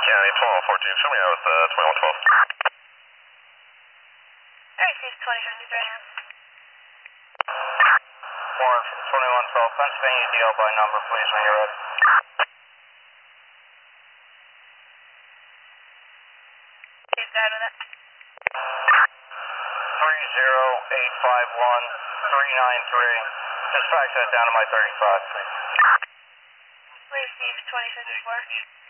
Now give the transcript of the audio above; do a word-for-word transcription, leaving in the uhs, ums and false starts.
Yeah, I need twenty-one fourteen. Show me out with uh, twenty-one twelve. I received twenty fifty-three. More twenty-one twelve, Pennsylvania D L by number, please, when you're ready. He's got with it. three zero eight five one three nine three. Just fax that down to my thirty-five, please. Received twenty fifty-four.